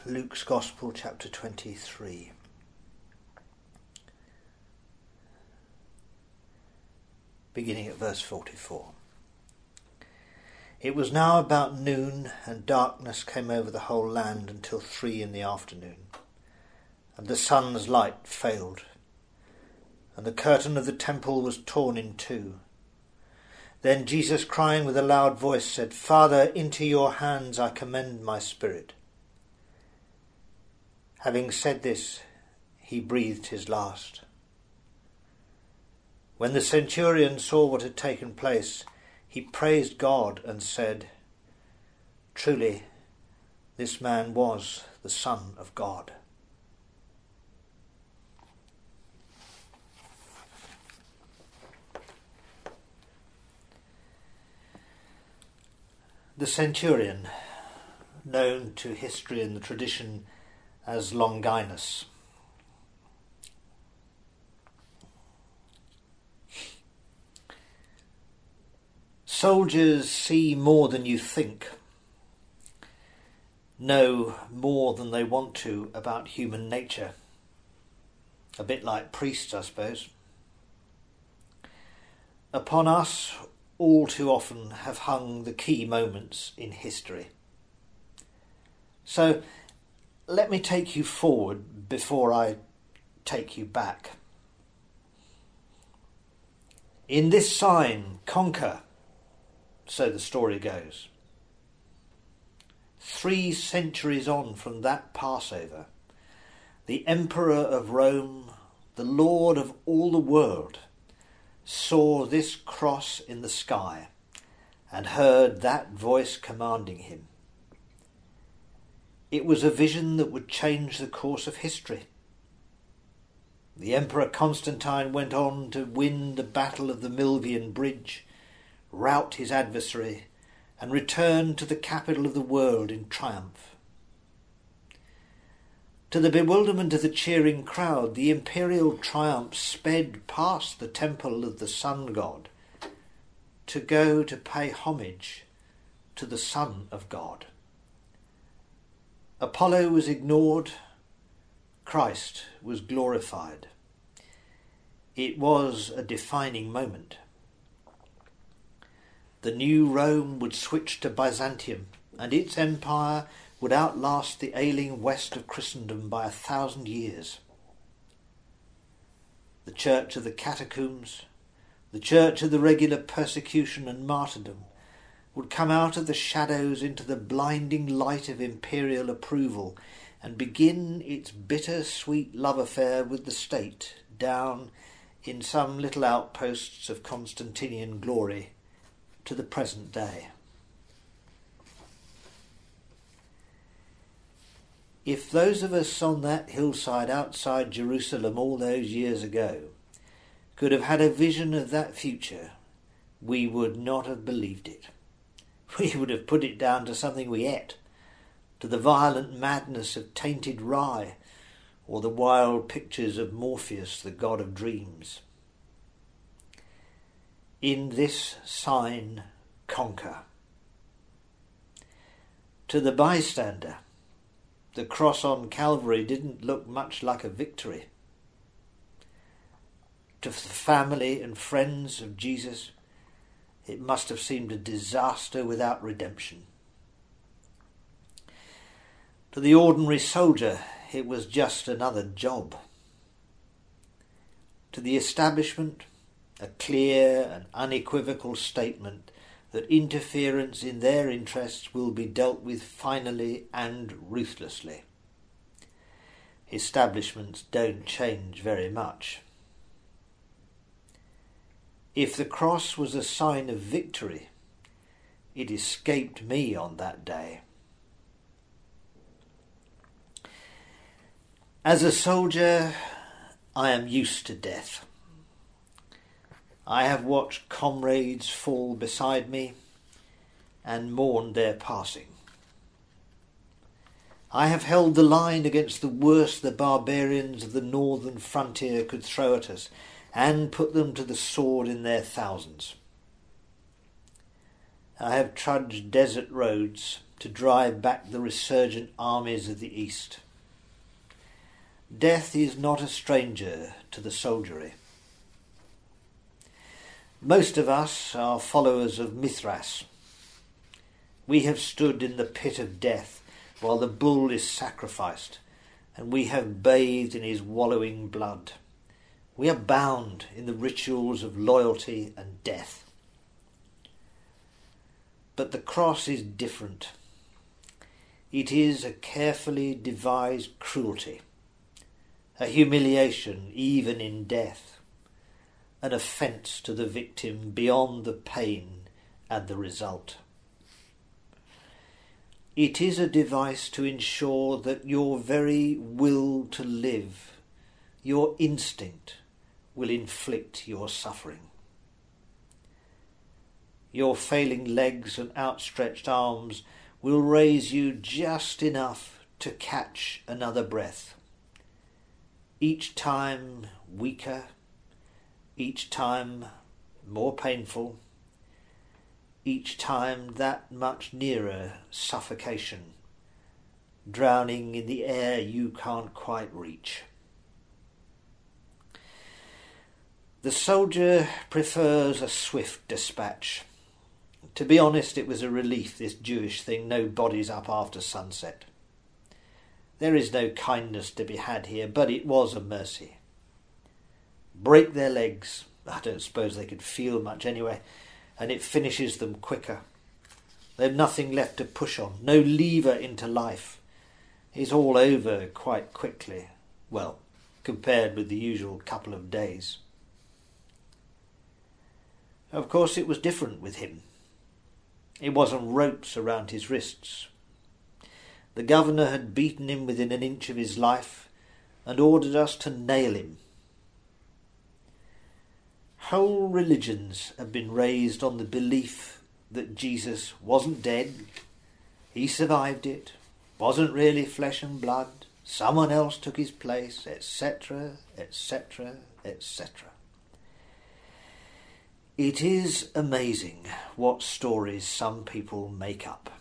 Luke's Gospel, chapter 23. Beginning at verse 44. It was now about noon, and darkness came over the whole land until 3 in the afternoon, and the sun's light failed, and the curtain of the temple was torn in two. Then Jesus, crying with a loud voice, said, "Father, into your hands I commend my spirit." Having said this, he breathed his last. When the centurion saw what had taken place, he praised God and said, "Truly, this man was the Son of God." The centurion, known to history and the tradition as Longinus, soldiers see more than you think, know more than they want to about human nature. A bit like priests, I suppose. Upon us, all too often, have hung the key moments in history. So, let me take you forward before I take you back. In this sign, conquer, so the story goes. 3 centuries on from that Passover, the Emperor of Rome, the Lord of all the world, saw this cross in the sky and heard that voice commanding him. It was a vision that would change the course of history. The Emperor Constantine went on to win the Battle of the Milvian Bridge, rout his adversary, and return to the capital of the world in triumph. To the bewilderment of the cheering crowd, the imperial triumph sped past the temple of the sun god to go to pay homage to the Son of God. Apollo was ignored, Christ was glorified. It was a defining moment. The new Rome would switch to Byzantium, and its empire would outlast the ailing west of Christendom by 1,000 years. The church of the catacombs, the church of the regular persecution and martyrdom, would come out of the shadows into the blinding light of imperial approval and begin its bitter-sweet love affair with the state down in some little outposts of Constantinian glory to the present day. If those of us on that hillside outside Jerusalem all those years ago could have had a vision of that future, we would not have believed it. We would have put it down to something we ate, to the violent madness of tainted rye, or the wild pictures of Morpheus, the god of dreams. In this sign, conquer. To the bystander, the cross on Calvary didn't look much like a victory. To the family and friends of Jesus, it must have seemed a disaster without redemption. To the ordinary soldier, it was just another job. To the establishment, a clear and unequivocal statement that interference in their interests will be dealt with finally and ruthlessly. Establishments don't change very much. If the cross was a sign of victory, it escaped me on that day. As a soldier, I am used to death. I have watched comrades fall beside me and mourned their passing. I have held the line against the worst the barbarians of the northern frontier could throw at us, and put them to the sword in their thousands. I have trudged desert roads to drive back the resurgent armies of the East. Death is not a stranger to the soldiery. Most of us are followers of Mithras. We have stood in the pit of death while the bull is sacrificed, and we have bathed in his wallowing blood. We are bound in the rituals of loyalty and death. But the cross is different. It is a carefully devised cruelty, a humiliation even in death, an offence to the victim beyond the pain and the result. It is a device to ensure that your very will to live, your instinct, will inflict your suffering. Your failing legs and outstretched arms will raise you just enough to catch another breath. Each time weaker, each time more painful, each time that much nearer suffocation, drowning in the air you can't quite reach. The soldier prefers a swift dispatch. To be honest, it was a relief, this Jewish thing, no bodies up after sunset. There is no kindness to be had here, but it was a mercy. Break their legs. I don't suppose they could feel much anyway, and it finishes them quicker. They've nothing left to push on, no lever into life. It's all over quite quickly. Well, compared with the usual couple of days. Of course, it was different with him. It wasn't ropes around his wrists. The governor had beaten him within an inch of his life and ordered us to nail him. Whole religions have been raised on the belief that Jesus wasn't dead, he survived it, wasn't really flesh and blood, someone else took his place, etc., etc., etc. It is amazing what stories some people make up.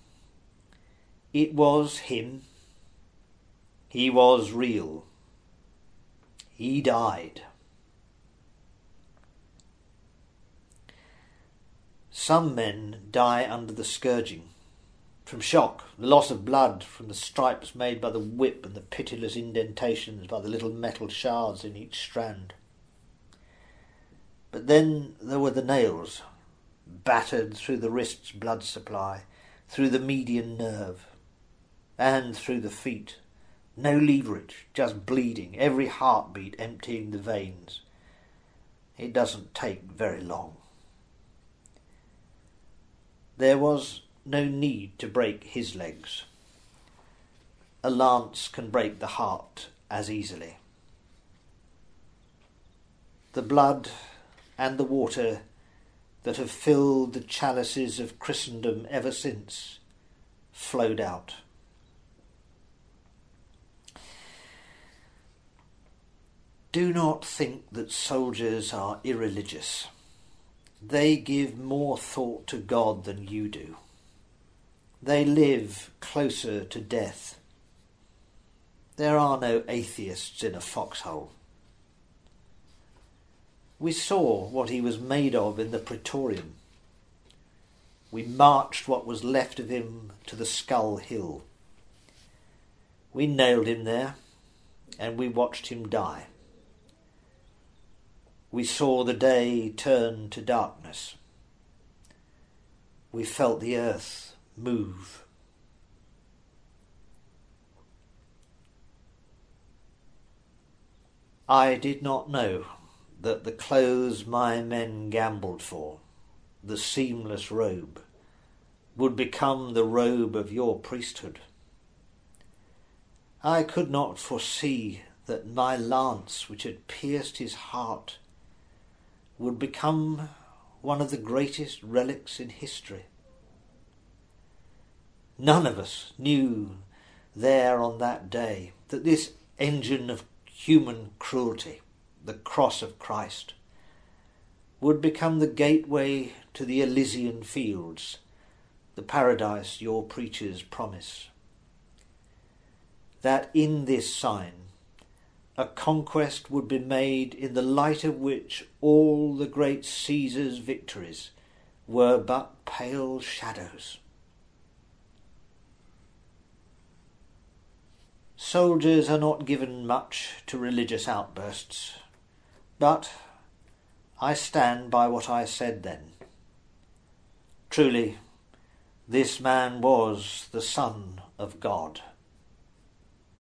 It was him. He was real. He died. Some men die under the scourging, from shock, the loss of blood, from the stripes made by the whip and the pitiless indentations by the little metal shards in each strand. But then there were the nails, battered through the wrist's blood supply, through the median nerve, and through the feet. No leverage, just bleeding, every heartbeat emptying the veins. It doesn't take very long. There was no need to break his legs. A lance can break the heart as easily. The blood and the water that have filled the chalices of Christendom ever since flowed out. Do not think that soldiers are irreligious. They give more thought to God than you do. They live closer to death. There are no atheists in a foxhole. We saw what he was made of in the Praetorium. We marched what was left of him to the Skull Hill. We nailed him there, and we watched him die. We saw the day turn to darkness. We felt the earth move. I did not know that the clothes my men gambled for, the seamless robe, would become the robe of your priesthood. I could not foresee that my lance, which had pierced his heart, would become one of the greatest relics in history. None of us knew there on that day that this engine of human cruelty, the cross of Christ, would become the gateway to the Elysian fields, the paradise your preachers promise. That in this sign a conquest would be made in the light of which all the great Caesar's victories were but pale shadows. Soldiers are not given much to religious outbursts, but I stand by what I said then. Truly, this man was the Son of God.